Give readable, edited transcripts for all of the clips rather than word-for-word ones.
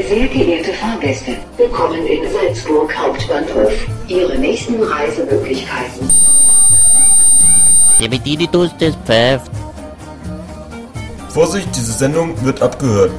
Sehr geehrte Fahrgäste, willkommen in Salzburg Hauptbahnhof. Ihre nächsten Reisemöglichkeiten. Der Tinnitus, das pfeift. Vorsicht, diese Sendung wird abgehört.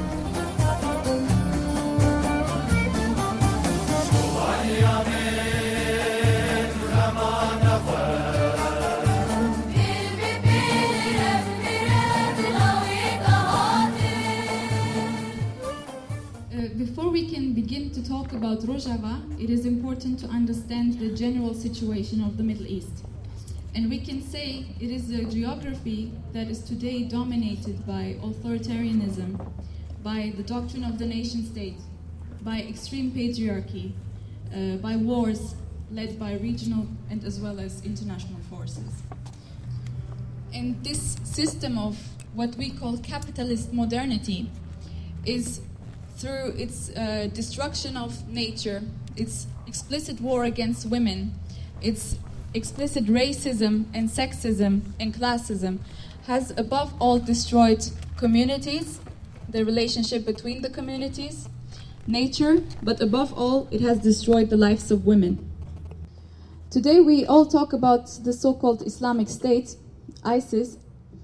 Before we can begin to talk about Rojava, it is important to understand the general situation of the Middle East. And we can say it is a geography that is today dominated by authoritarianism, by the doctrine of the nation state, by extreme patriarchy, by wars led by regional and as well as international forces. And this system of what we call capitalist modernity is through its destruction of nature, its explicit war against women, its explicit racism and sexism and classism, has above all destroyed communities, the relationship between the communities, nature, but above all, it has destroyed the lives of women. Today we all talk about the so-called Islamic State, ISIS,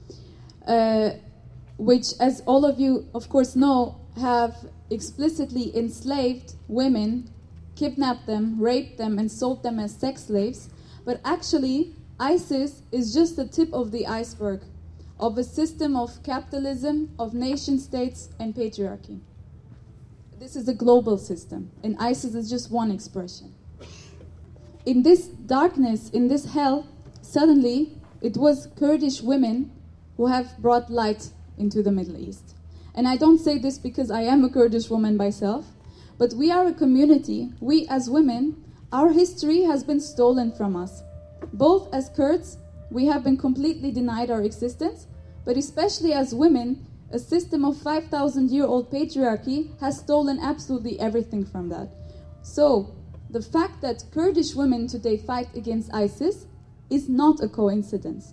which, as all of you of course know, have explicitly enslaved women, kidnapped them, raped them, and sold them as sex slaves. But actually, ISIS is just the tip of the iceberg of a system of capitalism, of nation states, and patriarchy. This is a global system, and ISIS is just one expression. In this darkness, in this hell, suddenly it was Kurdish women who have brought light into the Middle East. And I don't say this because I am a Kurdish woman myself, but we are a community. We as women, our history has been stolen from us. Both as Kurds, we have been completely denied our existence, but especially as women, a system of 5,000-year-old patriarchy has stolen absolutely everything from that. So, the fact that Kurdish women today fight against ISIS is not a coincidence.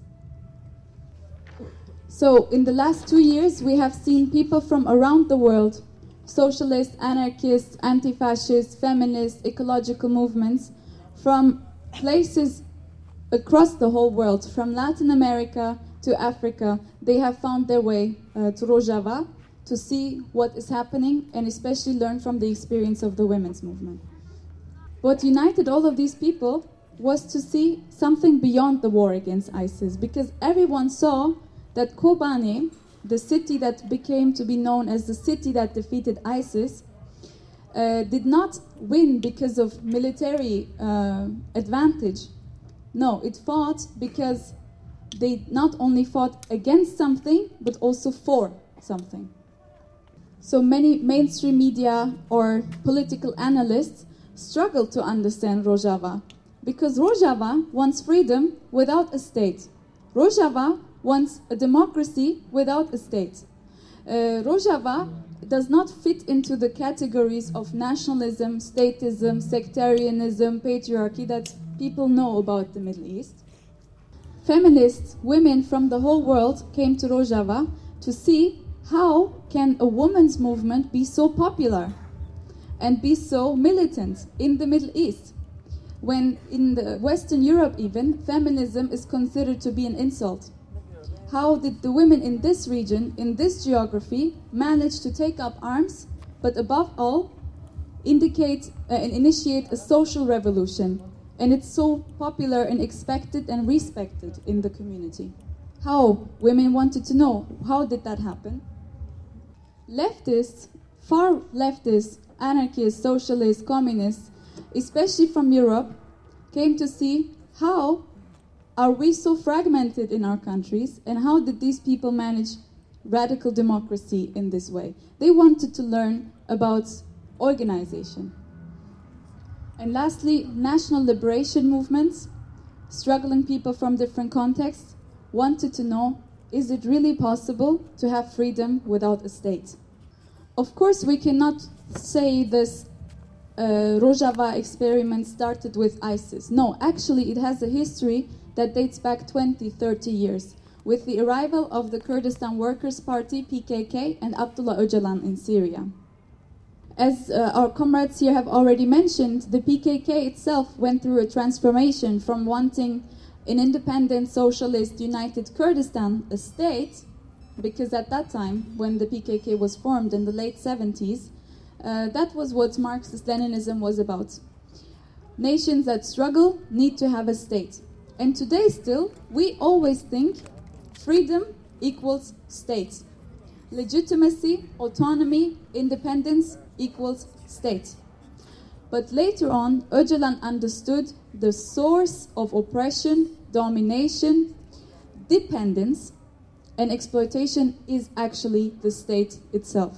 So, in the last 2 years, we have seen people from around the world, socialists, anarchists, anti-fascists, feminists, ecological movements, from places across the whole world, from Latin America to Africa, they have found their way to Rojava to see what is happening and especially learn from the experience of the women's movement. What united all of these people was to see something beyond the war against ISIS, because everyone saw that Kobane, the city that became to be known as the city that defeated ISIS, did not win because of military advantage. No, it fought because they not only fought against something, but also for something. So many mainstream media or political analysts struggle to understand Rojava, because Rojava wants freedom without a state. Rojava wants a democracy without a state. Rojava does not fit into the categories of nationalism, statism, sectarianism, patriarchy that people know about the Middle East. Feminists, women from the whole world came to Rojava to see how can a women's movement be so popular and be so militant in the Middle East, when in the Western Europe even, feminism is considered to be an insult. How did the women in this region, in this geography, manage to take up arms, but above all, initiate a social revolution? And it's so popular and expected and respected in the community. How? Women wanted to know, how did that happen? Leftists, far leftists, anarchists, socialists, communists, especially from Europe, came to see how are we so fragmented in our countries, and how did these people manage radical democracy in this way? They wanted to learn about organization. And lastly, national liberation movements, struggling people from different contexts, wanted to know, is it really possible to have freedom without a state? Of course, we cannot say this Rojava experiment started with ISIS. No, actually it has a history that dates back 20, 30 years, with the arrival of the Kurdistan Workers' Party, PKK, and Abdullah Öcalan in Syria. As our comrades here have already mentioned, the PKK itself went through a transformation from wanting an independent, socialist, united Kurdistan, a state, because at that time, when the PKK was formed in the late 70s, that was what Marxist-Leninism was about. Nations that struggle need to have a state. And today still, we always think freedom equals state. Legitimacy, autonomy, independence equals state. But later on, Öcalan understood the source of oppression, domination, dependence, and exploitation is actually the state itself.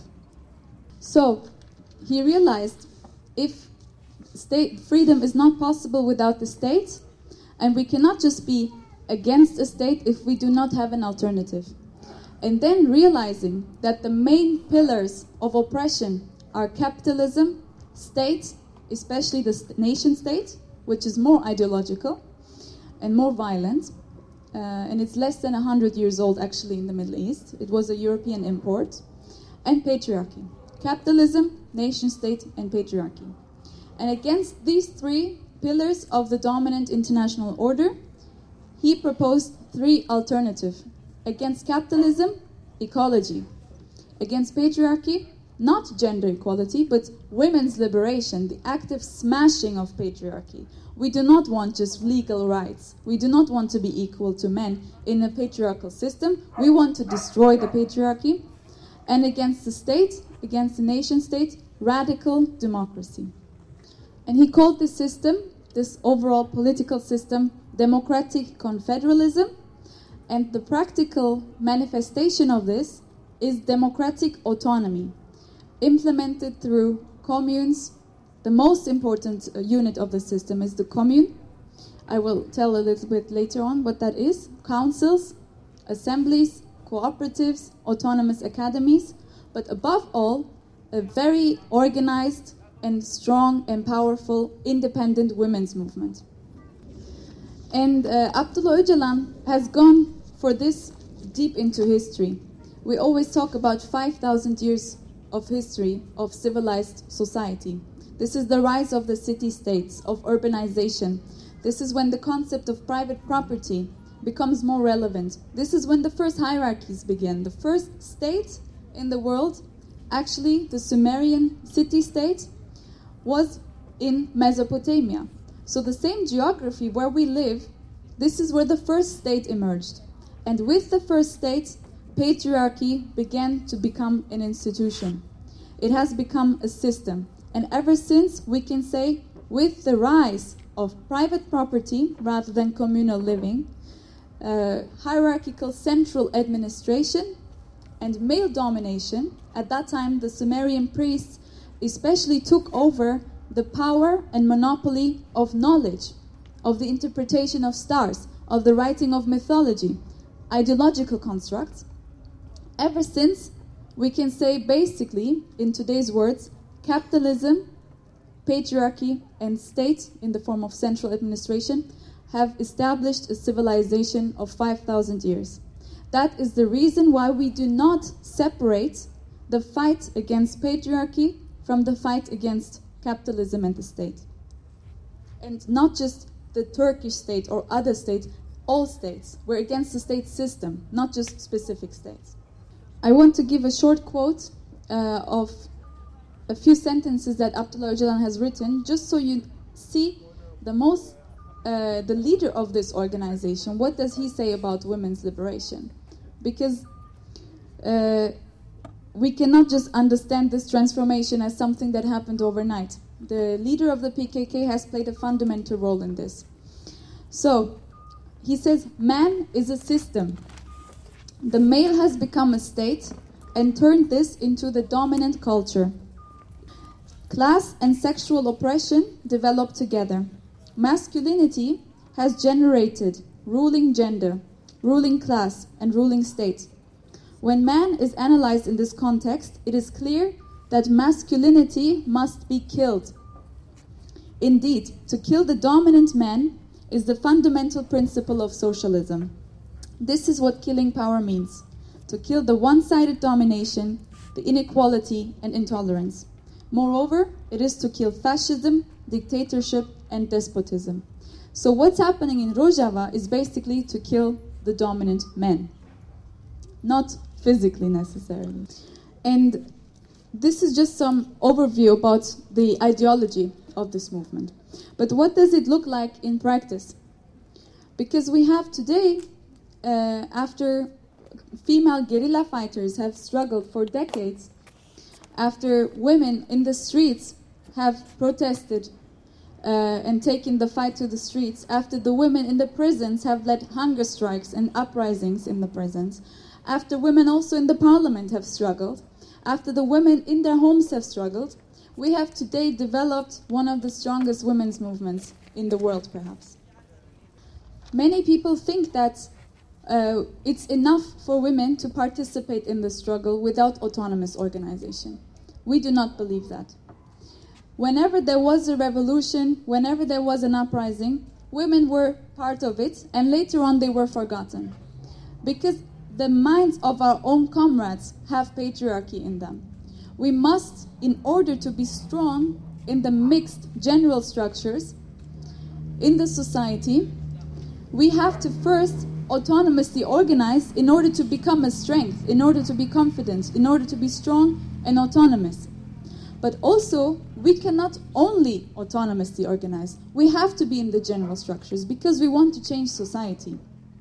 So he realized if state freedom is not possible without the state, and we cannot just be against a state if we do not have an alternative. And then realizing that the main pillars of oppression are capitalism, state, especially the nation state, which is more ideological and more violent, and it's less than 100 years old actually in the Middle East. It was a European import, and patriarchy. Capitalism, nation state, and patriarchy. And against these three pillars of the dominant international order, he proposed three alternatives. Against capitalism, ecology. Against patriarchy, not gender equality, but women's liberation, the active smashing of patriarchy. We do not want just legal rights. We do not want to be equal to men in a patriarchal system. We want to destroy the patriarchy. And against the state, against the nation state, radical democracy. And he called this system, this overall political system, democratic confederalism. And the practical manifestation of this is democratic autonomy, implemented through communes. The most important unit of the system is the commune. I will tell a little bit later on what that is. Councils, assemblies, cooperatives, autonomous academies, but above all, a very organized and strong and powerful independent women's movement. And Abdullah Öcalan has gone for this deep into history. We always talk about 5,000 years of history of civilized society. This is the rise of the city-states, of urbanization. This is when the concept of private property becomes more relevant. This is when the first hierarchies begin. The first state in the world, actually the Sumerian city-state, was in Mesopotamia. So the same geography where we live, this is where the first state emerged. And with the first state, patriarchy began to become an institution. It has become a system. And ever since, we can say, with the rise of private property rather than communal living, hierarchical central administration, and male domination, at that time the Sumerian priests especially took over the power and monopoly of knowledge, of the interpretation of stars, of the writing of mythology, ideological constructs. Ever since, we can say basically, in today's words, capitalism, patriarchy, and state in the form of central administration have established a civilization of 5,000 years. That is the reason why we do not separate the fight against patriarchy from the fight against capitalism and the state. And not just the Turkish state or other states, all states. We're against the state system, not just specific states. I want to give a short quote of a few sentences that Abdullah Öcalan has written, just so you see the leader of this organization. What does he say about women's liberation? Because we cannot just understand this transformation as something that happened overnight. The leader of the PKK has played a fundamental role in this. So, he says, man is a system. The male has become a state and turned this into the dominant culture. Class and sexual oppression develop together. Masculinity has generated ruling gender, ruling class, and ruling state. When man is analyzed in this context, it is clear that masculinity must be killed. Indeed, to kill the dominant man is the fundamental principle of socialism. This is what killing power means: to kill the one-sided domination, the inequality, and intolerance. Moreover, it is to kill fascism, dictatorship, and despotism. So what's happening in Rojava is basically to kill the dominant men, not physically necessarily. And this is just some overview about the ideology of this movement. But what does it look like in practice? Because we have today, after female guerrilla fighters have struggled for decades, after women in the streets have protested and taken the fight to the streets, after the women in the prisons have led hunger strikes and uprisings in the prisons, after women also in the parliament have struggled, after the women in their homes have struggled, we have today developed one of the strongest women's movements in the world, perhaps. Many people think that it's enough for women to participate in the struggle without autonomous organization. We do not believe that. Whenever there was a revolution, whenever there was an uprising, women were part of it, and later on they were forgotten. Because the minds of our own comrades have patriarchy in them. We must, in order to be strong in the mixed general structures in the society, we have to first autonomously organize in order to become a strength, in order to be confident, in order to be strong and autonomous. But also, we cannot only autonomously organize. We have to be in the general structures because we want to change society.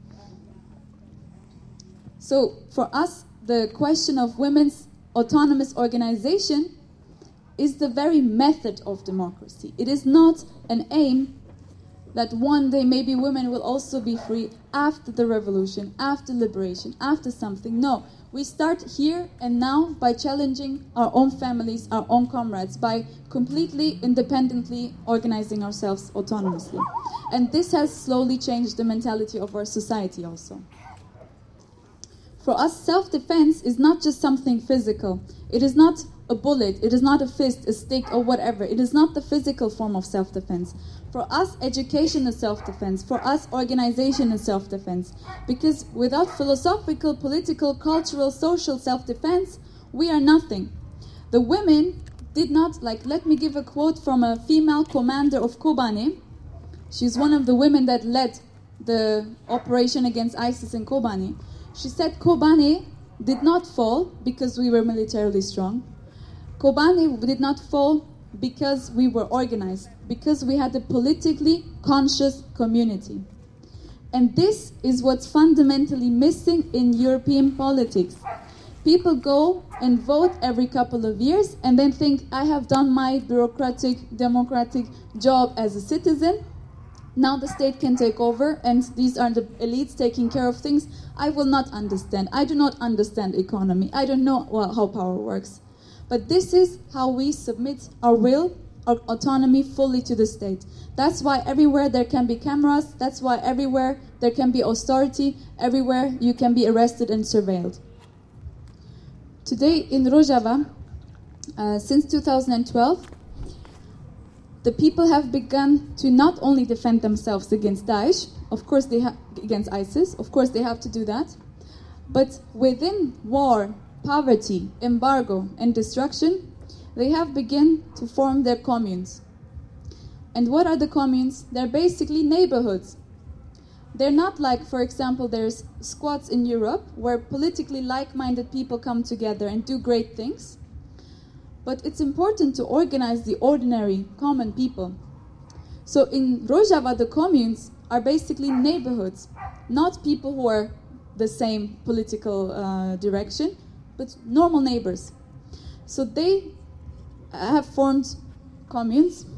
So, for us, the question of women's autonomous organization is the very method of democracy. It is not an aim that one day maybe women will also be free after the revolution, after liberation, after something. No, we start here and now by challenging our own families, our own comrades, by completely independently organizing ourselves autonomously. And this has slowly changed the mentality of our society also. For us, self-defense is not just something physical. It is not a bullet, it is not a fist, a stick, or whatever. It is not the physical form of self-defense. For us, education is self-defense. For us, organization is self-defense. Because without philosophical, political, cultural, social self-defense, we are nothing. The women did not, let me give a quote from a female commander of Kobani. She's one of the women that led the operation against ISIS in Kobani. She said Kobani did not fall because we were militarily strong. Kobani did not fall because we were organized, because we had a politically conscious community. And this is what's fundamentally missing in European politics. People go and vote every couple of years and then think, I have done my bureaucratic, democratic job as a citizen. Now the state can take over, and these are the elites taking care of things. I will not understand. I do not understand economy. I don't know how power works. But this is how we submit our will, our autonomy fully to the state. That's why everywhere there can be cameras. That's why everywhere there can be austerity. Everywhere you can be arrested and surveilled. Today in Rojava, since 2012, the people have begun to not only defend themselves against Daesh, of course against ISIS, of course they have to do that, but within war, poverty, embargo, and destruction, they have begun to form their communes. And what are the communes? They're basically neighborhoods. They're not like, for example, there's squads in Europe where politically like-minded people come together and do great things. But it's important to organize the ordinary, common people. So in Rojava, the communes are basically neighborhoods, not people who are the same political direction, but normal neighbors. So they have formed communes.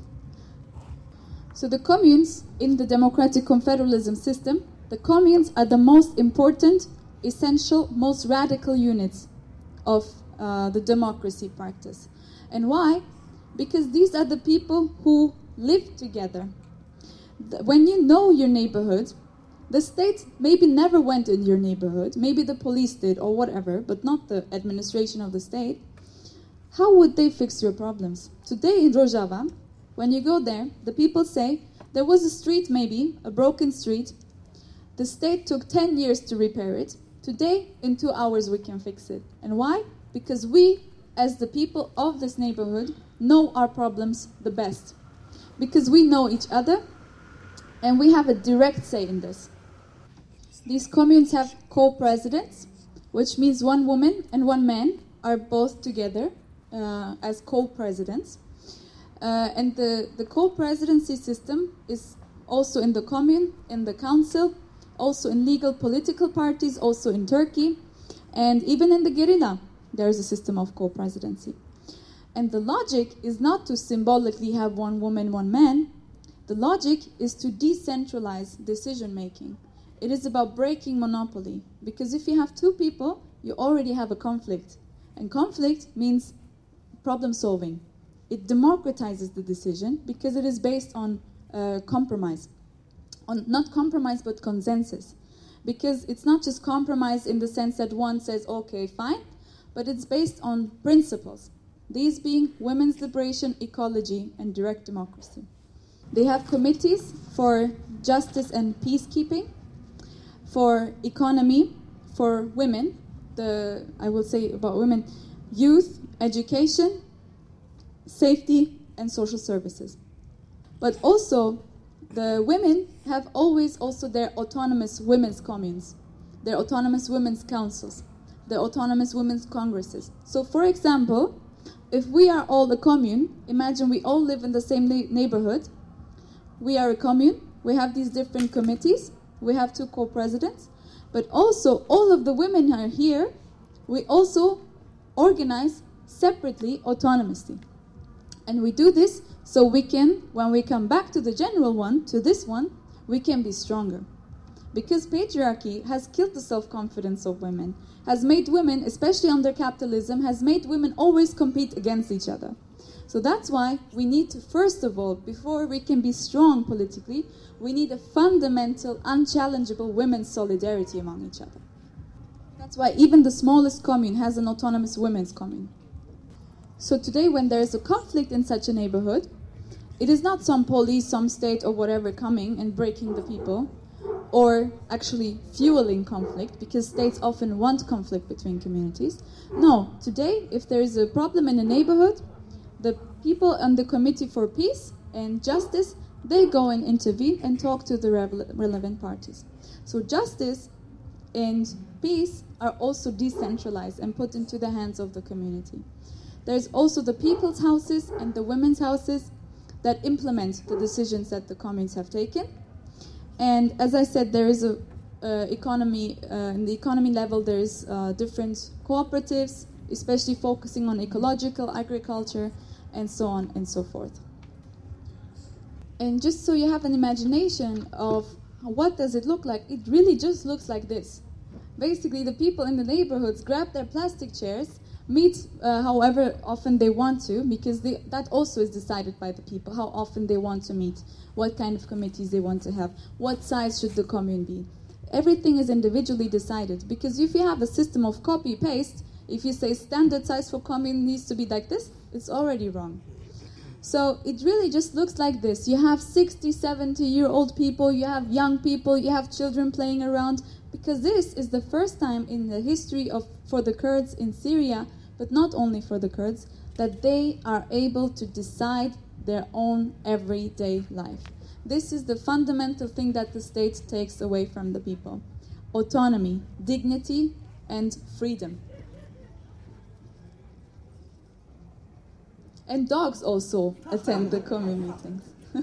So the communes in the democratic confederalism system, the communes are the most important, essential, most radical units of the democracy practice. And why? Because these are the people who live together. When you know your neighborhood, the state maybe never went in your neighborhood, maybe the police did or whatever, but not the administration of the state. How would they fix your problems? Today in Rojava, when you go there, the people say, there was a street maybe, a broken street. The state took 10 years to repair it. Today, in 2 hours, we can fix it. And why? Because we as the people of this neighborhood, know our problems the best. Because we know each other, and we have a direct say in this. These communes have co-presidents, which means one woman and one man are both together as co-presidents. And the co-presidency system is also in the commune, in the council, also in legal political parties, also in Turkey, and even in the guerrilla, there is a system of co-presidency. And the logic is not to symbolically have one woman, one man. The logic is to decentralize decision-making. It is about breaking monopoly. Because if you have two people, you already have a conflict. And conflict means problem solving. It democratizes the decision because it is based on compromise. On not compromise, but consensus. Because it's not just compromise in the sense that one says, okay, fine, but it's based on principles. These being women's liberation, ecology, and direct democracy. They have committees for justice and peacekeeping, for economy, for women, I will say about women, youth, education, safety, and social services. But also, the women have always also their autonomous women's communes, their autonomous women's councils, their autonomous women's congresses. So, for example, if we are all a commune, imagine we all live in the same neighborhood. We are a commune. We have these different committees. We have two co-presidents. But also, all of the women are here. We also organize separately, autonomously. And we do this so we can, when we come back to the general one, to this one, we can be stronger. Because patriarchy has killed the self-confidence of women, has made women, especially under capitalism, has made women always compete against each other. So that's why we need to, first of all, before we can be strong politically, we need a fundamental, unchallengeable women's solidarity among each other. That's why even the smallest commune has an autonomous women's commune. So today, when there is a conflict in such a neighborhood, it is not some police, some state, or whatever coming and breaking the people, or actually fueling conflict, because states often want conflict between communities. No, today, if there is a problem in a neighborhood, the people on the Committee for Peace and Justice, they go and intervene and talk to the relevant parties. So justice and peace are also decentralized and put into the hands of the community. There's also the people's houses and the women's houses that implement the decisions that the communes have taken. And as I said, there is in the economy level, there is different cooperatives, especially focusing on ecological agriculture, and so on and so forth. And just so you have an imagination of what does it look like, it really just looks like this. Basically, the people in the neighborhoods grab their plastic chairs, meet however often they want to, because that also is decided by the people, how often they want to meet, what kind of committees they want to have, what size should the commune be. Everything is individually decided, because if you have a system of copy-paste, if you say standard size for commune needs to be like this, it's already wrong. So it really just looks like this. You have 60, 70-year-old people, you have young people, you have children playing around, because this is the first time in the history for the Kurds in Syria, but not only for the Kurds, that they are able to decide their own everyday life. This is the fundamental thing that the state takes away from the people. Autonomy, dignity, and freedom. And dogs also attend the commune meetings.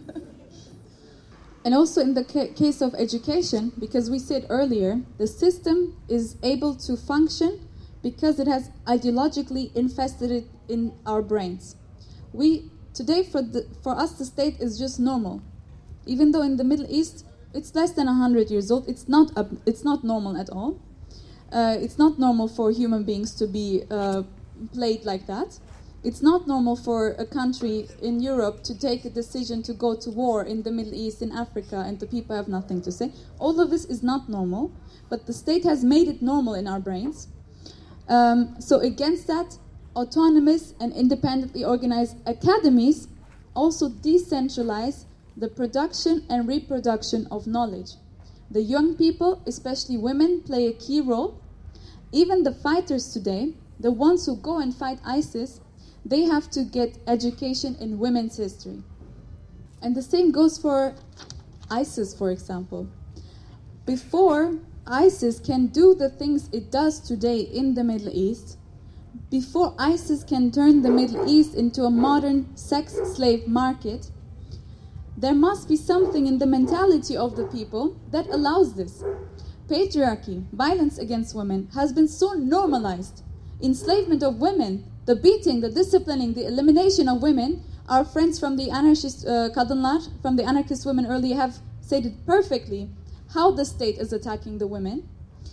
And also in the case of education, because we said earlier, the system is able to function because it has ideologically infested it in our brains. Today, for us, the state is just normal. Even though in the Middle East, it's less than 100 years old, it's not normal at all. It's not normal for human beings to be played like that. It's not normal for a country in Europe to take a decision to go to war in the Middle East, in Africa, and the people have nothing to say. All of this is not normal, but the state has made it normal in our brains. So against that, autonomous and independently organized academies also decentralize the production and reproduction of knowledge. The young people, especially women, play a key role. Even the fighters today, the ones who go and fight ISIS, they have to get education in women's history. And the same goes for ISIS, for example. Before ISIS can do the things it does today in the Middle East, before ISIS can turn the Middle East into a modern sex slave market, there must be something in the mentality of the people that allows this. Patriarchy, violence against women, has been so normalized. Enslavement of women, the beating, the disciplining, the elimination of women. Our friends from the anarchist kadınlar, from the anarchist women earlier have stated perfectly how the state is attacking the women.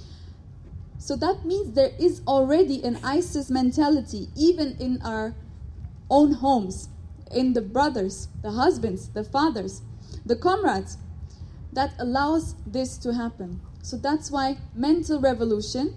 So that means there is already an ISIS mentality, even in our own homes, in the brothers, the husbands, the fathers, the comrades, that allows this to happen. So that's why mental revolution,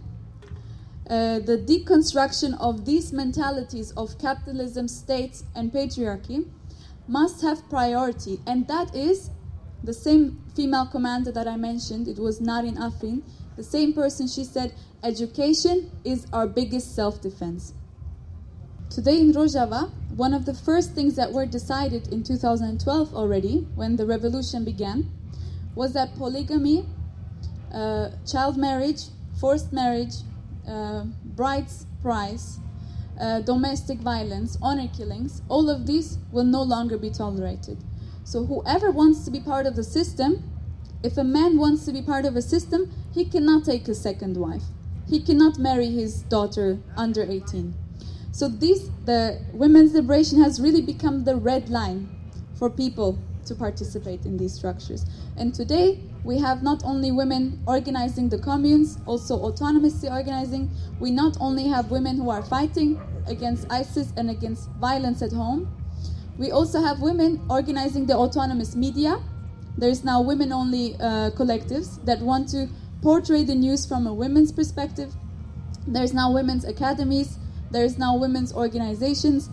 the deconstruction of these mentalities of capitalism, state, and patriarchy must have priority. And that is the same female commander that I mentioned. It was Narin Afrin. The same person, she said, education is our biggest self-defense. Today in Rojava, one of the first things that were decided in 2012 already, when the revolution began, was that polygamy, child marriage, forced marriage, bride's price, domestic violence, honor killings, all of these will no longer be tolerated. So whoever wants to be part of the system, if a man wants to be part of a system, he cannot take a second wife. He cannot marry his daughter under 18. So the women's liberation has really become the red line for people to participate in these structures. And today, we have not only women organizing the communes, also autonomously organizing. We not only have women who are fighting against ISIS and against violence at home. We also have women organizing the autonomous media. There's now women-only collectives that want to portray the news from a women's perspective. There's now women's academies. There's now women's organizations.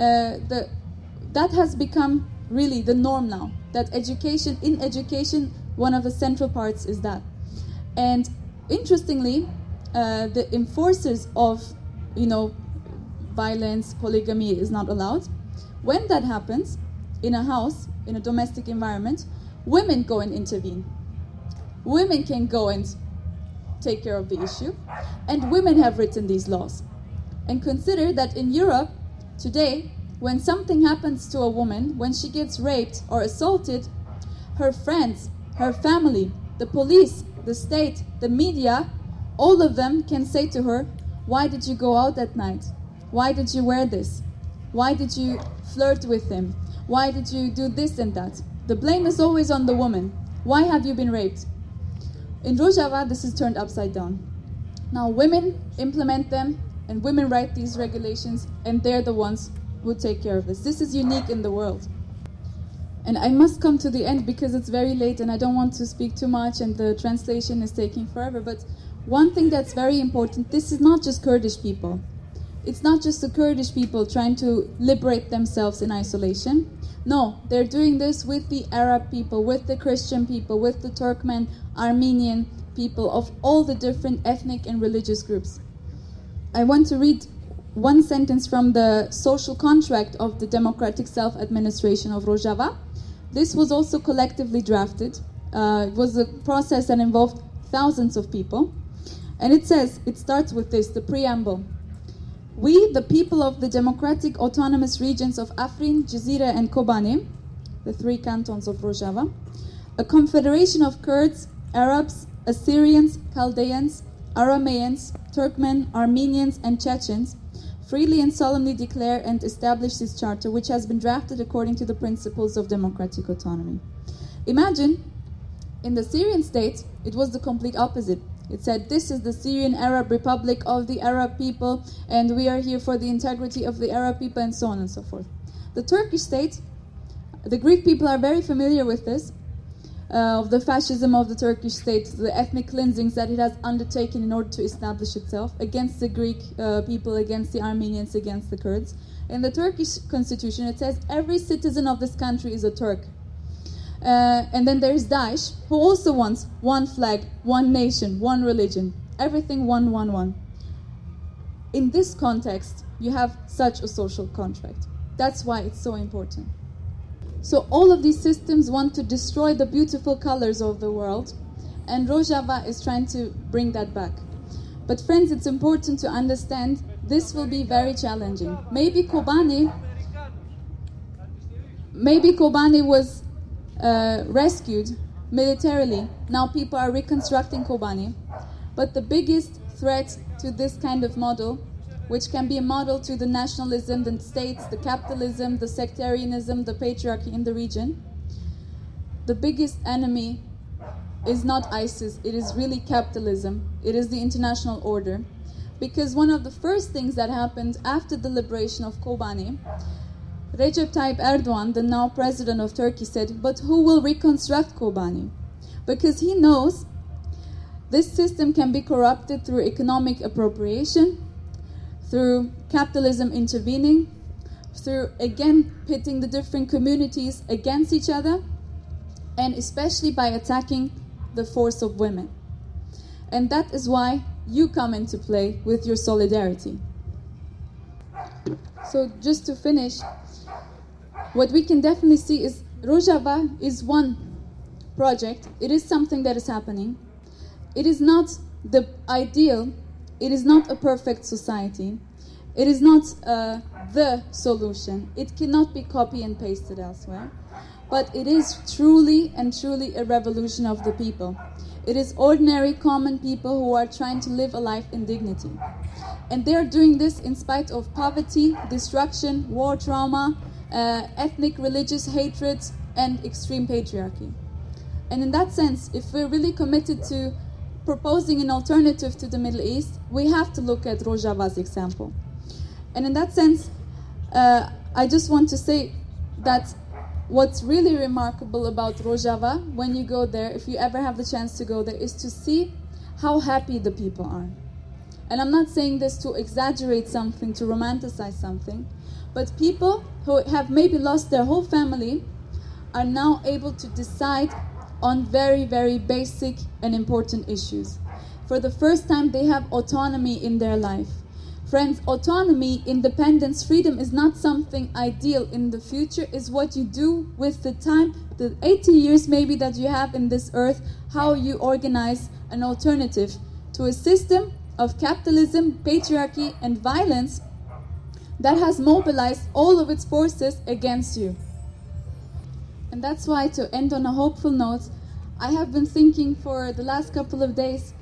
That has become really the norm now. That in education, one of the central parts is that. And interestingly, the enforcers of, violence, polygamy is not allowed. When that happens in a house, in a domestic environment, women go and intervene. Women can go and take care of the issue. And women have written these laws. And consider that in Europe today, when something happens to a woman, when she gets raped or assaulted, her friends, her family, the police, the state, the media, all of them can say to her, why did you go out at night? Why did you wear this? Why did you flirt with him? Why did you do this and that? The blame is always on the woman. Why have you been raped? In Rojava, this is turned upside down. Now women implement them, and women write these regulations, and they're the ones who take care of this. This is unique in the world. And I must come to the end because it's very late and I don't want to speak too much and the translation is taking forever. But one thing that's very important, this is not just Kurdish people. It's not just the Kurdish people trying to liberate themselves in isolation. No, they're doing this with the Arab people, with the Christian people, with the Turkmen, Armenian people of all the different ethnic and religious groups. I want to read one sentence from the social contract of the democratic self-administration of Rojava. This was also collectively drafted. It was a process that involved thousands of people. And it says, it starts with this, the preamble. We, the people of the democratic autonomous regions of Afrin, Jizire, and Kobani, the three cantons of Rojava, a confederation of Kurds, Arabs, Assyrians, Chaldeans, Arameans, Turkmen, Armenians, and Chechens, freely and solemnly declare and establish this charter, which has been drafted according to the principles of democratic autonomy. Imagine, in the Syrian state, it was the complete opposite. It said, this is the Syrian Arab Republic of the Arab people, and we are here for the integrity of the Arab people, and so on and so forth. The Turkish state, the Greek people are very familiar with this, of the fascism of the Turkish state, the ethnic cleansings that it has undertaken in order to establish itself against the Greek people, against the Armenians, against the Kurds. In the Turkish constitution, it says every citizen of this country is a Turk. And then there's Daesh, who also wants one flag, one nation, one religion, everything one. in this context, you have such a social contract. That's why it's so important. So all of these systems want to destroy the beautiful colors of the world, and Rojava is trying to bring that back. But friends, it's important to understand this will be very challenging. Maybe Kobani was rescued militarily. Now people are reconstructing Kobani. But the biggest threat to this kind of model, which can be a model to the nationalism, the states, the capitalism, the sectarianism, the patriarchy in the region, the biggest enemy is not ISIS, it is really capitalism. It is the international order. Because one of the first things that happened after the liberation of Kobani, Recep Tayyip Erdogan, the now president of Turkey, said, but who will reconstruct Kobani? Because he knows this system can be corrupted through economic appropriation, through capitalism intervening, through, again, pitting the different communities against each other, and especially by attacking the force of women. And that is why you come into play with your solidarity. So just to finish, what we can definitely see is Rojava is one project. It is something that is happening. It is not the ideal. It is not a perfect society. It is not the solution. It cannot be copy and pasted elsewhere. But it is truly and truly a revolution of the people. It is ordinary, common people who are trying to live a life in dignity. And they're doing this in spite of poverty, destruction, war trauma, ethnic, religious hatred, and extreme patriarchy. And in that sense, if we're really committed to proposing an alternative to the Middle East, we have to look at Rojava's example. And in that sense, I just want to say that what's really remarkable about Rojava, when you go there, if you ever have the chance to go there, is to see how happy the people are. And I'm not saying this to exaggerate something, to romanticize something, but people who have maybe lost their whole family are now able to decide on very, very basic and important issues. For the first time, they have autonomy in their life. Friends, autonomy, independence, freedom is not something ideal in the future. It's what you do with the time, the 80 years maybe that you have in this earth, how you organize an alternative to a system of capitalism, patriarchy, and violence that has mobilized all of its forces against you. And that's why, to end on a hopeful note, I have been thinking for the last couple of days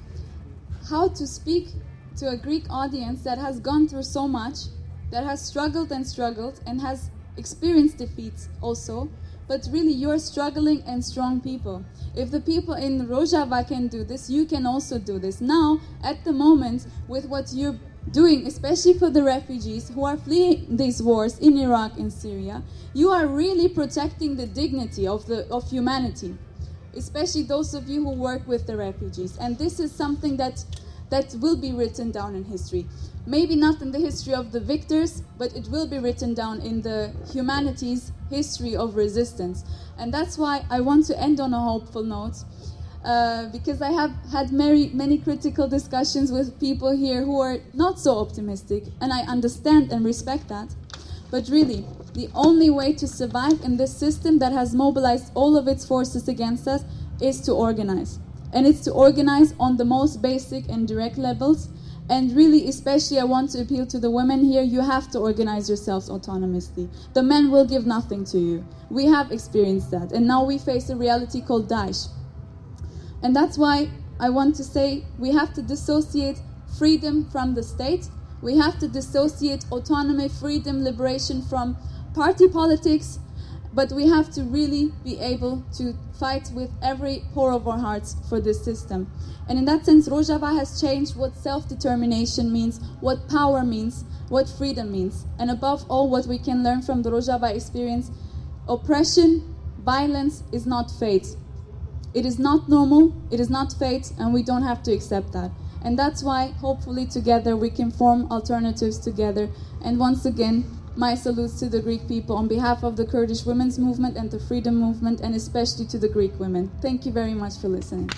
how to speak to a Greek audience that has gone through so much, that has struggled and has experienced defeats also, but really you're struggling and strong people. If the people in Rojava can do this, you can also do this. Now, at the moment, with what you're doing, especially for the refugees who are fleeing these wars in Iraq and Syria, you are really protecting the dignity of humanity, especially those of you who work with the refugees. And this is something that will be written down in history. Maybe not in the history of the victors, but it will be written down in the humanity's history of resistance. And that's why I want to end on a hopeful note, because I have had many critical discussions with people here who are not so optimistic, and I understand and respect that. But really, the only way to survive in this system that has mobilized all of its forces against us is to organize. And it's to organize on the most basic and direct levels. And really, especially, I want to appeal to the women here, you have to organize yourselves autonomously. The men will give nothing to you. We have experienced that. And now we face a reality called Daesh. And that's why I want to say we have to dissociate freedom from the state. We have to dissociate autonomy, freedom, liberation from party politics. But we have to really be able to fight with every pore of our hearts for this system. And in that sense, Rojava has changed what self-determination means, what power means, what freedom means. And above all, what we can learn from the Rojava experience, oppression, violence is not fate. It is not normal, it is not fate, and we don't have to accept that. And that's why, hopefully, together we can form alternatives together. And once again, my salutes to the Greek people on behalf of the Kurdish women's movement and the freedom movement, and especially to the Greek women. Thank you very much for listening.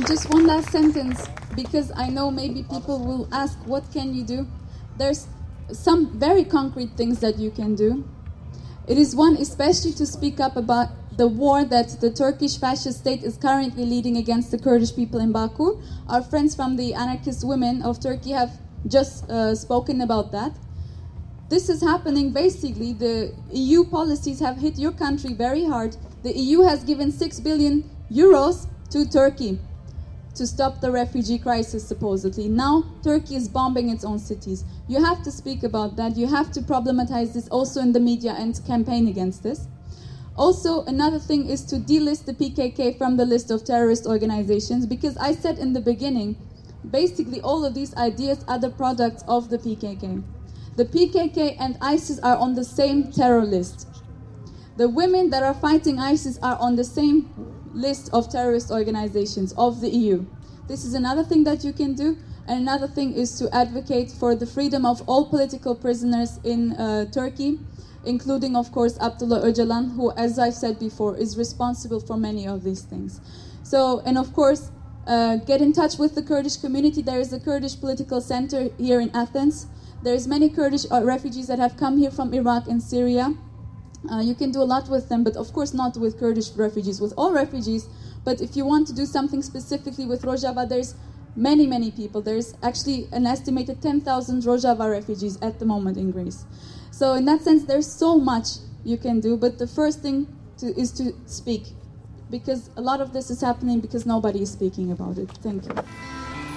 And just one last sentence, because I know maybe people will ask, what can you do? There's some very concrete things that you can do. It is one, especially to speak up about the war that the Turkish fascist state is currently leading against the Kurdish people in Baku. Our friends from the Anarchist Women of Turkey have just spoken about that. This is happening basically, the EU policies have hit your country very hard. The EU has given 6 billion euros to Turkey to stop the refugee crisis, supposedly. Now, Turkey is bombing its own cities. You have to speak about that. You have to problematize this also in the media and campaign against this. Also, another thing is to delist the PKK from the list of terrorist organizations, because I said in the beginning, basically all of these ideas are the products of the PKK. The PKK and ISIS are on the same terror list. The women that are fighting ISIS are on the same list of terrorist organizations of the EU. This is another thing that you can do. And another thing is to advocate for the freedom of all political prisoners in Turkey, including, of course, Abdullah Öcalan, who, as I've said before, is responsible for many of these things. So, and of course, get in touch with the Kurdish community. There is a Kurdish political center here in Athens. There's many Kurdish refugees that have come here from Iraq and Syria. You can do a lot with them, but of course not with Kurdish refugees, with all refugees. But if you want to do something specifically with Rojava, there's many, many people. There's actually an estimated 10,000 Rojava refugees at the moment in Greece. So in that sense, there's so much you can do, but the first thing is to speak. Because a lot of this is happening because nobody is speaking about it. Thank you.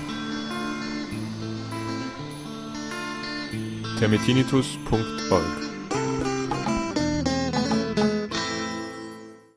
termitinitus.org